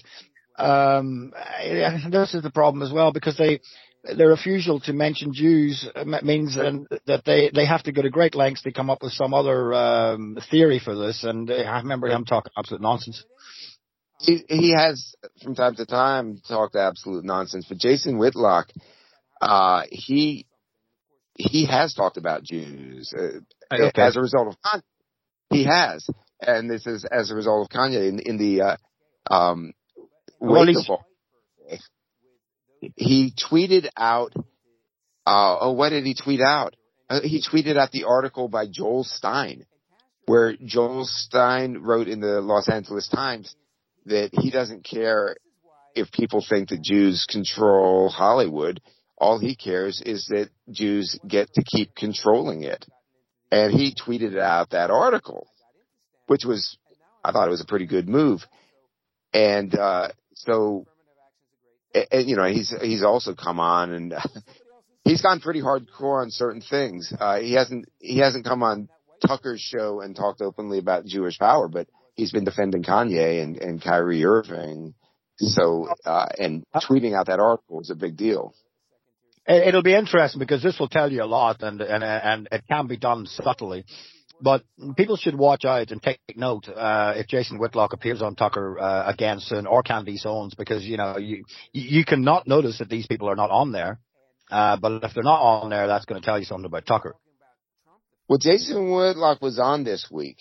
Um, this is the problem as well, because they, their refusal to mention Jews means that they, they have to go to great lengths to come up with some other, um, theory for this. And I remember him talking absolute nonsense. He, he has, from time to time, talked absolute nonsense. But Jason Whitlock, uh, he, He has talked about Jews uh, okay. as a result of Kanye. He has, and this is as a result of Kanye in, in the uh, um, well, he tweeted out. Uh, oh, what did he tweet out? Uh, he tweeted out the article by Joel Stein, where Joel Stein wrote in the Los Angeles Times that he doesn't care if people think that Jews control Hollywood. All he cares is that Jews get to keep controlling it. And he tweeted out that article, which was, I thought it was a pretty good move. And, uh, so, and, you know, he's, he's also come on and uh, he's gone pretty hardcore on certain things. Uh, he hasn't, he hasn't come on Tucker's show and talked openly about Jewish power, but he's been defending Kanye and, and Kyrie Irving. So, uh, and tweeting out that article is a big deal. It'll be interesting because this will tell you a lot, and and and it can be done subtly. But people should watch out and take note uh, if Jason Whitlock appears on Tucker uh, again soon, or Candice Owens, because you know you you can not notice that these people are not on there. Uh, but if they're not on there, that's going to tell you something about Tucker. Well, Jason Whitlock was on this week,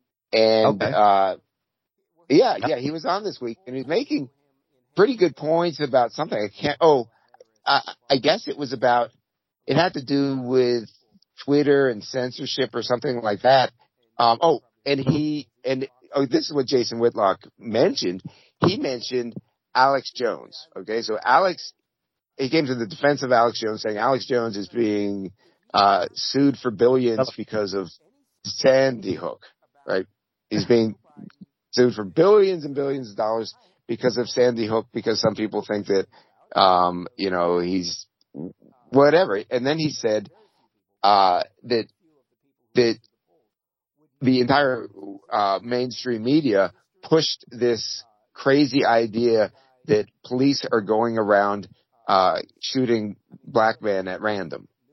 and okay. uh, yeah, yeah, he was on this week, and he's making pretty good points about something. I can't. Oh. I, I guess it was about, it had to do with Twitter and censorship or something like that. Um, oh, and he, and oh, this is what Jason Whitlock mentioned. He mentioned Alex Jones. Okay. So Alex, he came to the defense of Alex Jones saying Alex Jones is being, uh, sued for billions because of Sandy Hook, right? He's being sued for billions and billions of dollars because of Sandy Hook, because some people think that, Um, you know, he's whatever. And then he said, uh, that, that the entire, uh, mainstream media pushed this crazy idea that police are going around, uh, shooting black men at random.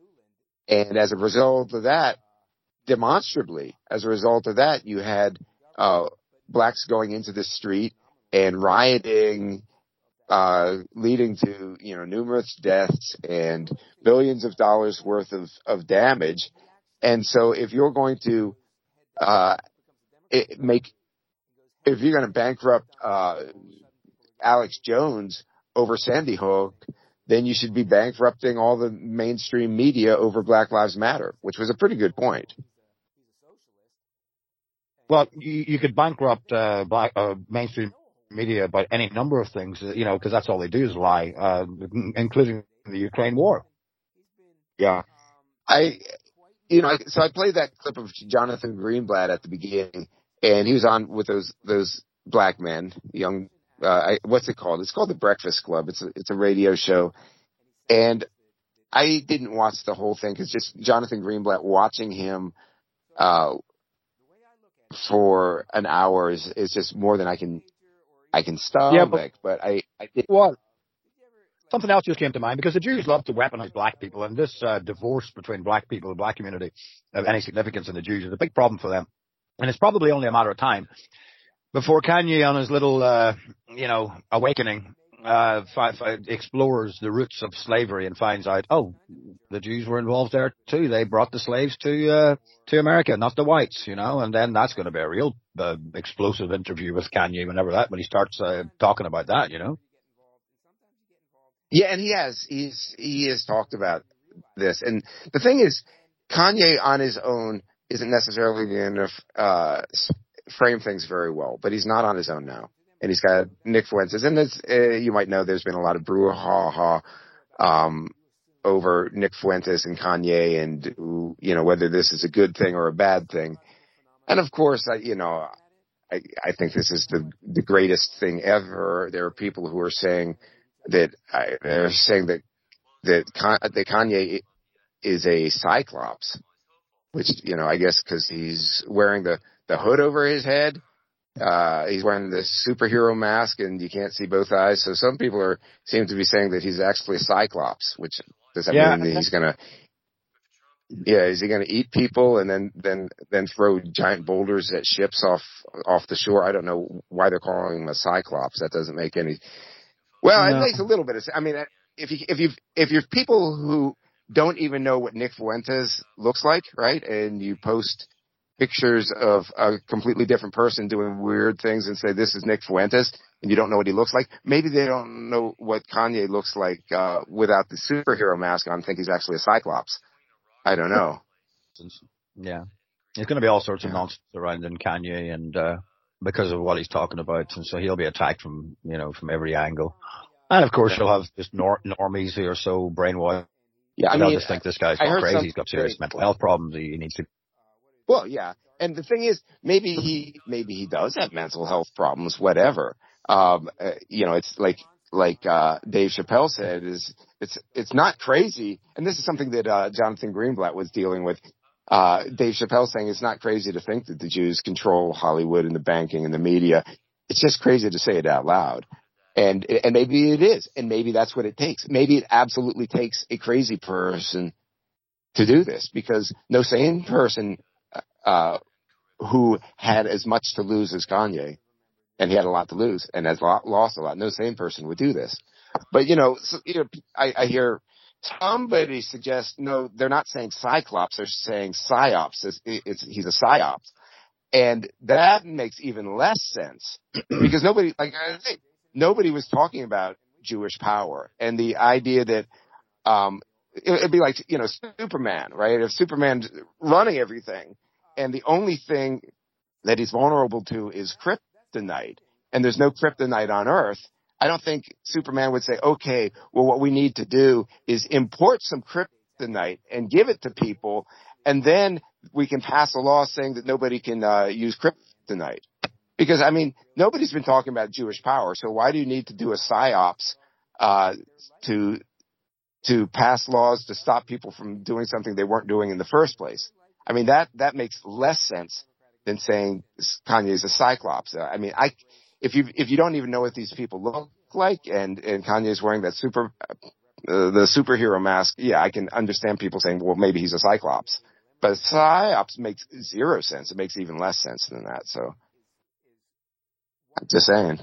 And as a result of that, demonstrably, as a result of that, you had uh, blacks going into the street and rioting, uh, leading to, you know, numerous deaths and billions of dollars worth of, of damage. And so if you're going to uh, it make, if you're going to bankrupt uh, Alex Jones over Sandy Hook, then you should be bankrupting all the mainstream media over Black Lives Matter, which was a pretty good point. Well, you, you could bankrupt uh, black uh, mainstream media about any number of things, you know, because that's all they do is lie, uh, including the Ukraine war. Yeah, I, you know, so I played that clip of Jonathan Greenblatt at the beginning, and he was on with those those black men, young. Uh, I, what's it called? It's called The Breakfast Club. It's a, it's a radio show, and I didn't watch the whole thing because just Jonathan Greenblatt, watching him uh, for an hour is, is just more than I can I can stomach. Yeah, but, but I, I did. Well, something else just came to mind because the Jews love to weaponize black people, and this uh, divorce between black people and black community of any significance in the Jews is a big problem for them, and it's probably only a matter of time before Kanye, on his little, uh, you know, awakening, uh, fi- fi- explores the roots of slavery and finds out, oh, the Jews were involved there too. They brought the slaves to uh, to America, not the whites, you know. And then that's going to be a real uh, explosive interview with Kanye whenever that when he starts uh, talking about that, you know. Yeah, and he has he's he has talked about this, and the thing is, Kanye on his own isn't necessarily going to uh, frame things very well, but he's not on his own now. And he's got Nick Fuentes. And as, uh, you might know, there's been a lot of brouhaha um, over Nick Fuentes and Kanye and, you know, whether this is a good thing or a bad thing. And, of course, I, you know, I, I think this is the, the greatest thing ever. There are people who are saying that I, they're saying that that, Con, that Kanye is a cyclops, which, you know, I guess because he's wearing the the hood over his head. Uh, he's wearing this superhero mask and you can't see both eyes. So some people are, seem to be saying that he's actually a cyclops, which does that yeah. mean that he's going to, yeah, is he going to eat people and then, then, then throw giant boulders at ships off, off the shore? I don't know why they're calling him a cyclops. That doesn't make any, well, no. It makes a little bit of sense. I mean, if you, if you, if you're people who don't even know what Nick Fuentes looks like, right? And you post pictures of a completely different person doing weird things and say, this is Nick Fuentes, and you don't know what he looks like. Maybe they don't know what Kanye looks like, uh, without the superhero mask on, think he's actually a cyclops. I don't know. Yeah. There's going to be all sorts of nonsense around in Kanye and, uh, because of what he's talking about. And so he'll be attacked from, you know, from every angle. And of course, you'll have just nor- normies who are so brainwashed. Yeah, I mean, I just think this guy's gone crazy. He's got serious mental health problems. He needs to. Well, yeah. And the thing is, maybe he, maybe he does have mental health problems, whatever. Um, uh, you know, it's like, like, uh, Dave Chappelle said, is, it's, it's not crazy. And this is something that, uh, Jonathan Greenblatt was dealing with. Uh, Dave Chappelle saying it's not crazy to think that the Jews control Hollywood and the banking and the media. It's just crazy to say it out loud. And, and maybe it is. And maybe that's what it takes. Maybe it absolutely takes a crazy person to do this, because no sane person, uh, who had as much to lose as Kanye, and he had a lot to lose and has lost a lot. No sane person would do this. But, you know, so, you know, I, I hear somebody suggest, no, they're not saying Cyclops, they're saying Psyops. It's, it's, he's a Psyops. And that makes even less sense because nobody, like I say, nobody was talking about Jewish power and the idea that, um, it, it'd be like, you know, Superman, right? If Superman's running everything, and the only thing that he's vulnerable to is kryptonite, and there's no kryptonite on Earth, I don't think Superman would say, okay, well, what we need to do is import some kryptonite and give it to people, and then we can pass a law saying that nobody can uh, use kryptonite. Because, I mean, nobody's been talking about Jewish power, so why do you need to do a psyops uh, to to pass laws to stop people from doing something they weren't doing in the first place? I mean, that, that makes less sense than saying Kanye's a cyclops. I mean, I, if you, if you don't even know what these people look like and, and Kanye's wearing that super uh, the superhero mask, yeah, I can understand people saying, well, maybe he's a Cyclops. But Psyops makes zero sense. It makes even less sense than that. So, I'm just saying.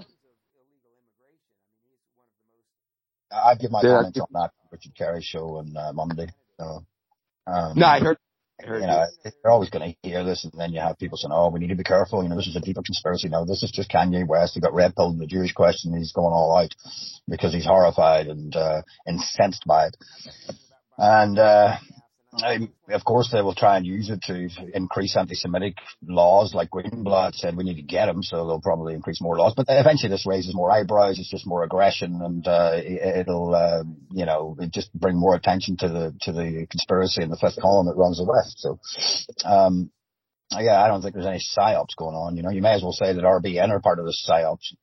I give my Did comments I, on that Richard Carey show on uh, Monday. So, um, no, I heard. I heard you know, you're always going to hear this, and then you have people saying, "Oh, we need to be careful." You know, this is a deeper conspiracy. No, this is just Kanye West. He got red pilled in the Jewish question. And he's going all out because he's horrified and uh, incensed by it. And uh, I, of course, they will try and use it to increase anti-Semitic laws. Like Greenblatt said, we need to get them, so they'll probably increase more laws. But eventually, this raises more eyebrows. It's just more aggression, and uh, it'll, uh, you know, it just bring more attention to the to the conspiracy in the fifth column that runs the West. So, um, yeah, I don't think there's any psyops going on. You know, you may as well say that R B N are part of this psyops.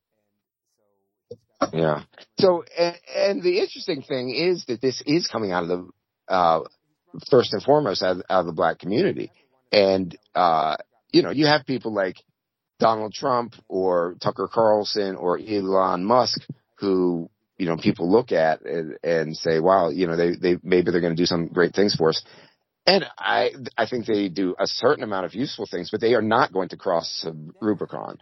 Yeah. So, and, and the interesting thing is that this is coming out of the. Uh, first and foremost out of, out of the black community. And, uh, you know, you have people like Donald Trump or Tucker Carlson or Elon Musk who, you know, people look at and, and say, wow, you know, they, they, maybe they're going to do some great things for us. And I, I think they do a certain amount of useful things, but they are not going to cross the Rubicon.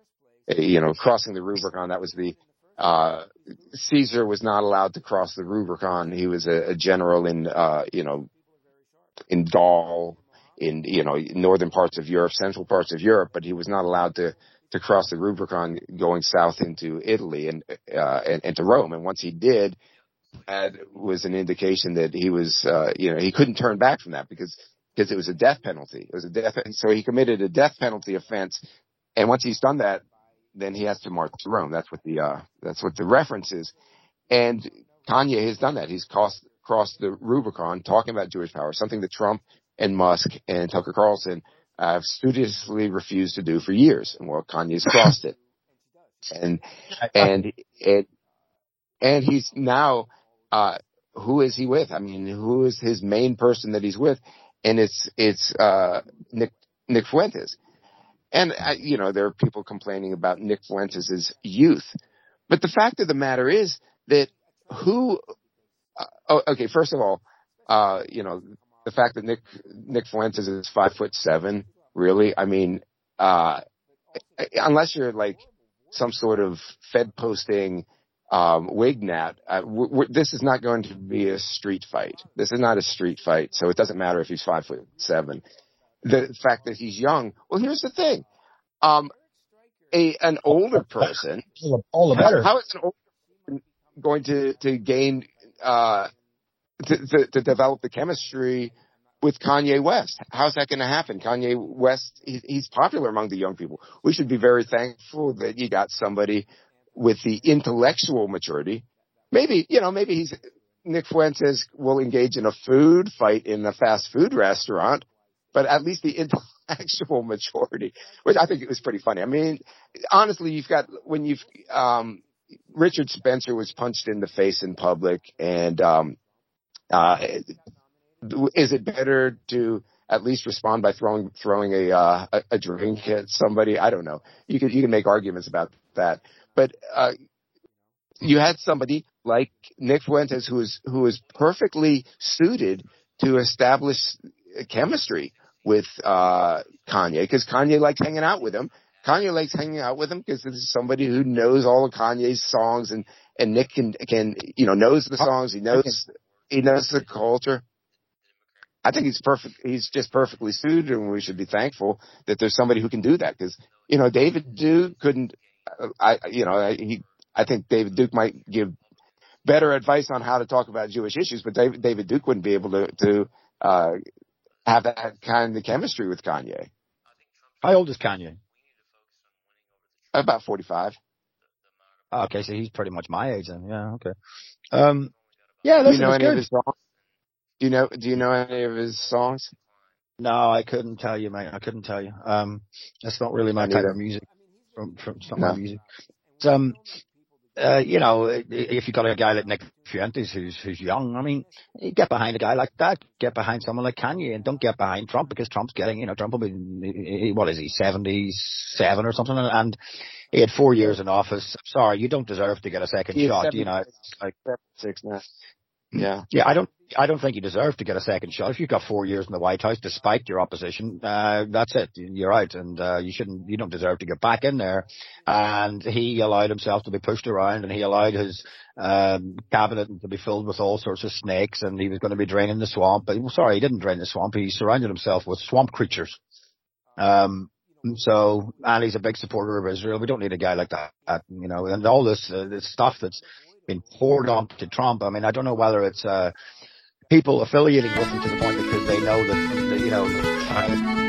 You know, crossing the Rubicon, that was the, uh, Caesar was not allowed to cross the Rubicon. He was a, a general in, uh, you know, in Gaul, in, you know, northern parts of Europe, central parts of Europe, but he was not allowed to, to cross the Rubicon going south into Italy and, uh, and, and to Rome. And once he did, that was an indication that he was, uh, you know, he couldn't turn back from that because, because it was a death penalty. It was a death, so he committed a death penalty offense. And once he's done that, then he has to march to Rome. That's what the, uh, that's what the reference is. And Kanye has done that. He's crossed, crossed the Rubicon talking about Jewish power, something that Trump and Musk and Tucker Carlson uh, have studiously refused to do for years. And well, Kanye's crossed it. And, and, it, and he's now, uh, who is he with? I mean, who is his main person that he's with? And it's, it's, uh, Nick, Nick Fuentes. And, uh, you know, there are people complaining about Nick Fuentes' youth. But the fact of the matter is that who, uh, oh, okay, first of all, uh, you know, the fact that Nick, Nick Fuentes is five foot seven, really, I mean, uh, unless you're like some sort of Fed posting, um, Wignat, uh, we're, we're, this is not going to be a street fight. This is not a street fight. So it doesn't matter if he's five foot seven. The fact that he's young. Well, here's the thing. Um, a, an older person, all the better. How, how is an older person going to, to gain, uh, to, to, to develop the chemistry with Kanye West? How's that going to happen? Kanye West, he, he's popular among the young people. We should be very thankful that you got somebody with the intellectual maturity. Maybe, you know, maybe he's, Nick Fuentes will engage in a food fight in a fast food restaurant, but at least the intellectual maturity, which I think it was pretty funny. I mean, honestly, you've got, when you've, um, Richard Spencer was punched in the face in public, and, um, uh, is it better to at least respond by throwing, throwing a, uh, a, a drink at somebody? I don't know. You can, you can make arguments about that, but, uh, you had somebody like Nick Fuentes who is, who is perfectly suited to establish chemistry with, uh, Kanye, because Kanye likes hanging out with him. Kanye likes hanging out with him because this is somebody who knows all of Kanye's songs, and, and Nick can, can, you know, knows the songs. He knows, he knows the culture. I think he's perfect. He's just perfectly suited, and we should be thankful that there's somebody who can do that. Because, you know, David Duke couldn't, uh, I, you know, he, I think David Duke might give better advice on how to talk about Jewish issues, but David, David Duke wouldn't be able to, to, uh, have that kind of chemistry with Kanye. How old is Kanye? About forty-five. Oh, okay, so he's pretty much my age then. Yeah, okay. Um, yeah, listen, do you know any good. of his songs? Do you know? Do you know any of his songs? No, I couldn't tell you, mate. I couldn't tell you. Um, that's not really my type of music. From, from it's not no. my music. It's, um, uh, you know, if you got a guy like Nick Fuentes who's who's young, I mean, you get behind a guy like that. Get behind someone like Kanye, and don't get behind Trump, because Trump's getting, you know, Trump will be, what is he, seventy-seven or something, and he had four years in office. Sorry, you don't deserve to get a second He's shot. seven, you know, it's like six now. Yeah. Yeah, I don't. I don't think you deserve to get a second shot. If you've got four years in the White House, despite your opposition, uh, that's it. You're out, and uh, you shouldn't. You don't deserve to get back in there. And he allowed himself to be pushed around, and he allowed his um, cabinet to be filled with all sorts of snakes, and he was going to be draining the swamp. But sorry, he didn't drain the swamp. He surrounded himself with swamp creatures. Um, so, and he's a big supporter of Israel. We don't need a guy like that, you know. And all this, uh, this stuff that's been poured onto Trump. I mean, I don't know whether it's. Uh, People affiliating with him to the point because they know that, that you know, the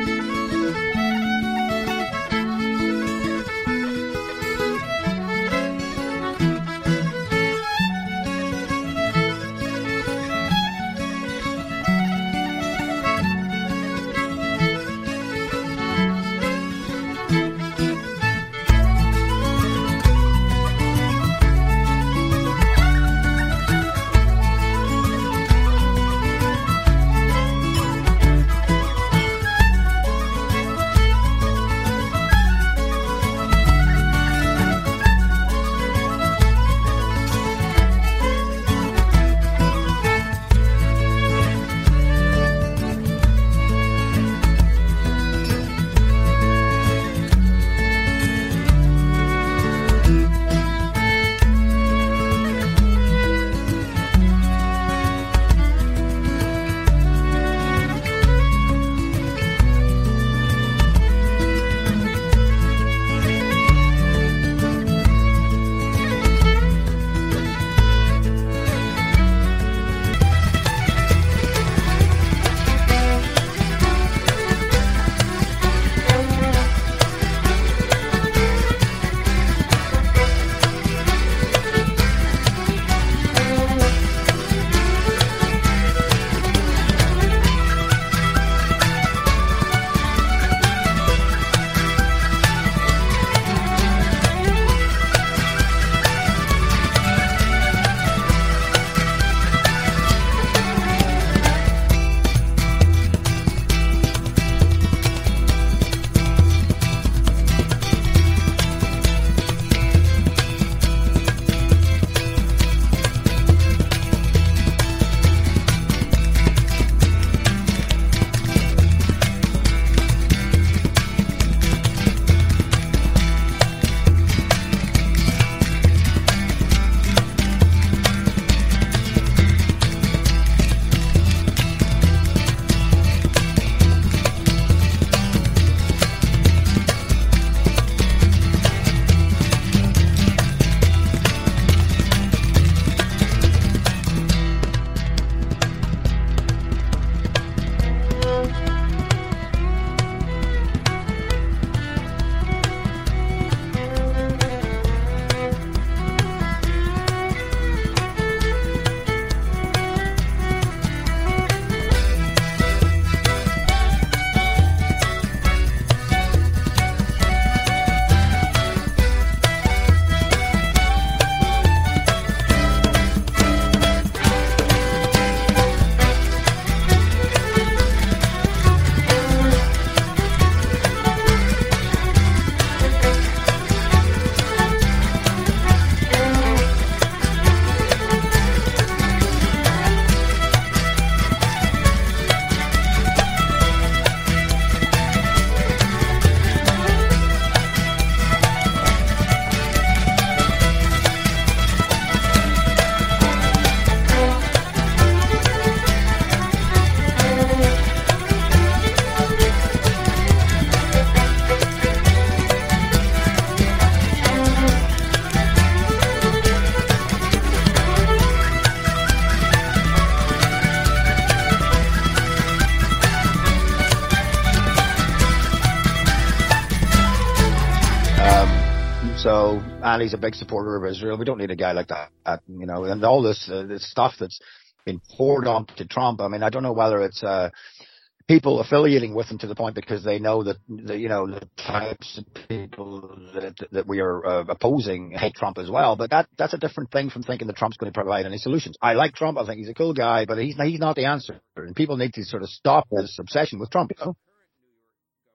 So, and he's a big supporter of Israel. We don't need a guy like that, you know. And all this, uh, this stuff that's been poured onto Trump. I mean, I don't know whether it's uh, people affiliating with him to the point because they know that, the, you know, the types of people that, that we are uh, opposing hate Trump as well. But that that's a different thing from thinking that Trump's going to provide any solutions. I like Trump. I think he's a cool guy, but he's he's not the answer. And people need to sort of stop this obsession with Trump, you know.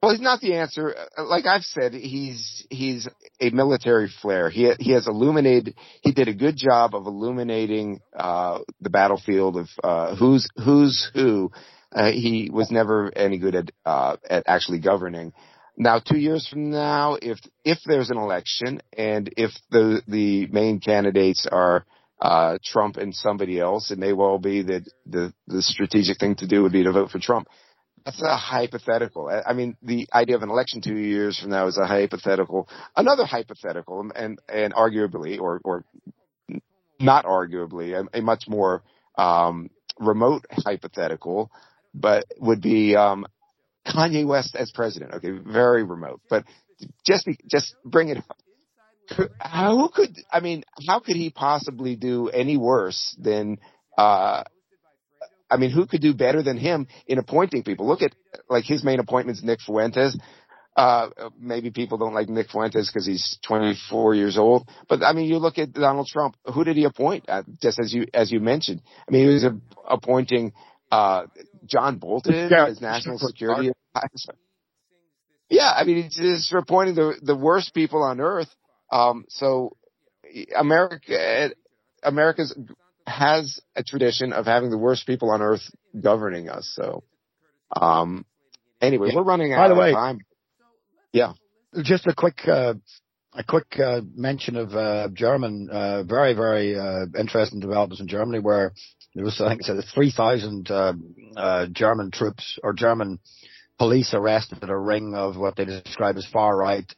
Well, he's not the answer. Like I've said, he's he's a military flair. He he has illuminated. He did a good job of illuminating uh, the battlefield of uh, who's who's who. Uh, he was never any good at uh, at actually governing. Now, two years from now, if if there's an election and if the the main candidates are uh, Trump and somebody else, it may well be that the the strategic thing to do would be to vote for Trump. That's a hypothetical. I mean, the idea of an election two years from now is a hypothetical. Another hypothetical, and and arguably, or or not arguably, a, a much more um, remote hypothetical, but would be um, Kanye West as president. Okay, very remote, but just be, just bring it up. How could I mean? How could he possibly do any worse than? Uh, I mean, who could do better than him in appointing people? Look at, like, his main appointments, Nick Fuentes. Uh, maybe people don't like Nick Fuentes because he's twenty-four years old. But, I mean, you look at Donald Trump. Who did he appoint? Uh, just as you as you mentioned. I mean, he was a, appointing uh, John Bolton Yeah. as national security advisor. Yeah, I mean, he's just appointing the, the worst people on earth. Um, so America, America's has a tradition of having the worst people on earth governing us. So, um, anyway, Yeah. we're running By out the of way, time. Yeah. Just a quick, uh, a quick uh, mention of uh, German, uh, very, very uh, interesting developments in Germany, where there was, I think, it said three thousand uh, uh, German troops or German police arrested at a ring of what they describe as far right,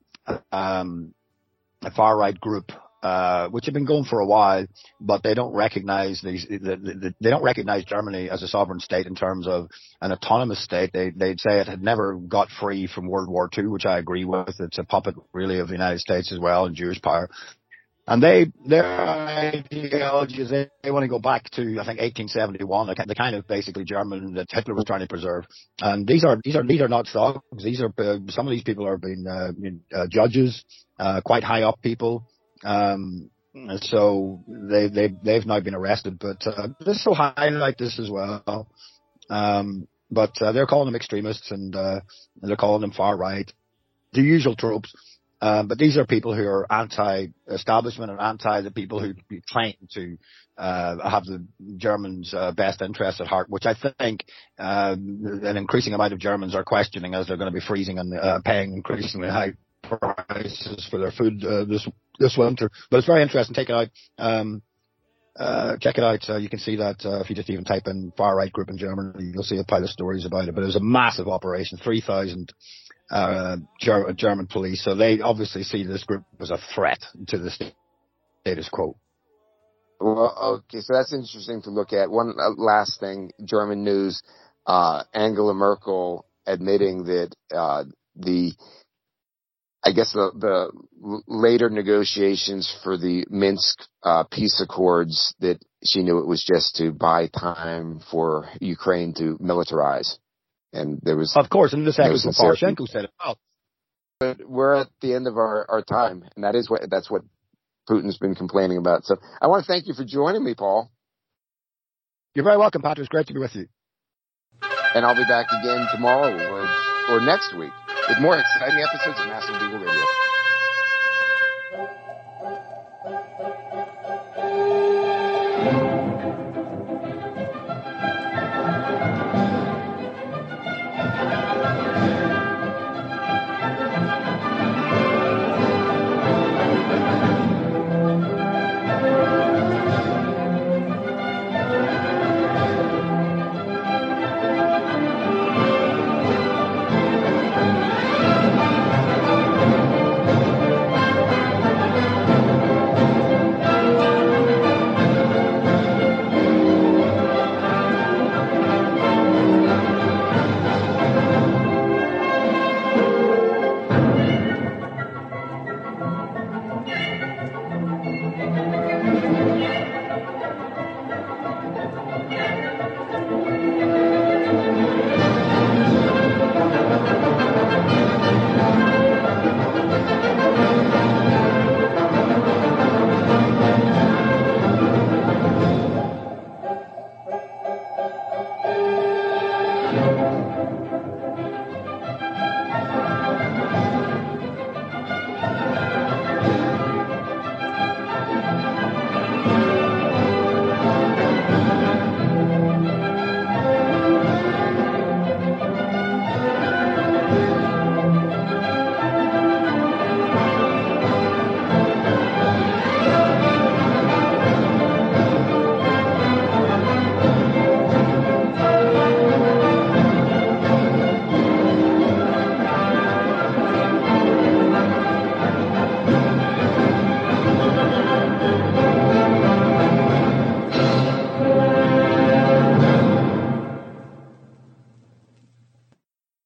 um, a far right group. Uh, which have been going for a while, but they don't recognize these. The, the, they don't recognize Germany as a sovereign state in terms of an autonomous state. They, they'd say it had never got free from World War Two, which I agree with. It's a puppet, really, of the United States as well and Jewish power. And they, their ideology is they, they want to go back to, I think, eighteen seventy-one, the, the kind of basically German that Hitler was trying to preserve. And these are these are these are not thugs. These are uh, some of these people are being uh, uh, judges, uh, quite high up people. Um, so they, they, they've now been arrested, but, uh, this will highlight this as well. Um, but, uh, they're calling them extremists and, uh, they're calling them far right. The usual tropes. Um, but these are people who are anti-establishment and anti the people who claim to, uh, have the Germans' uh, best interests at heart, which I think, uh, an increasing amount of Germans are questioning as they're going to be freezing and, uh, paying increasingly high prices for their food, uh, this, this winter. But it's very interesting. Take it out. Um, uh, check it out. Uh, you can see that, uh, if you just even type in far right group in Germany, you'll see a pile of stories about it. But it was a massive operation, three thousand, uh, Ger- German police. So they obviously see this group as a threat to the status quo. Well, okay. So that's interesting to look at. One uh, last thing, German news, uh, Angela Merkel admitting that, uh, the, I guess the, the later negotiations for the Minsk uh, peace accords, that she knew it was just to buy time for Ukraine to militarize. And there was, of course, and this no echoes what Poroshenko said. Oh. But we're at the end of our, our time, and that is what that's what Putin's been complaining about. So I want to thank you for joining me, Paul. You're very welcome, Patrick. It's great to be with you. And I'll be back again tomorrow or, or next week with more exciting episodes of National Beagle Radio.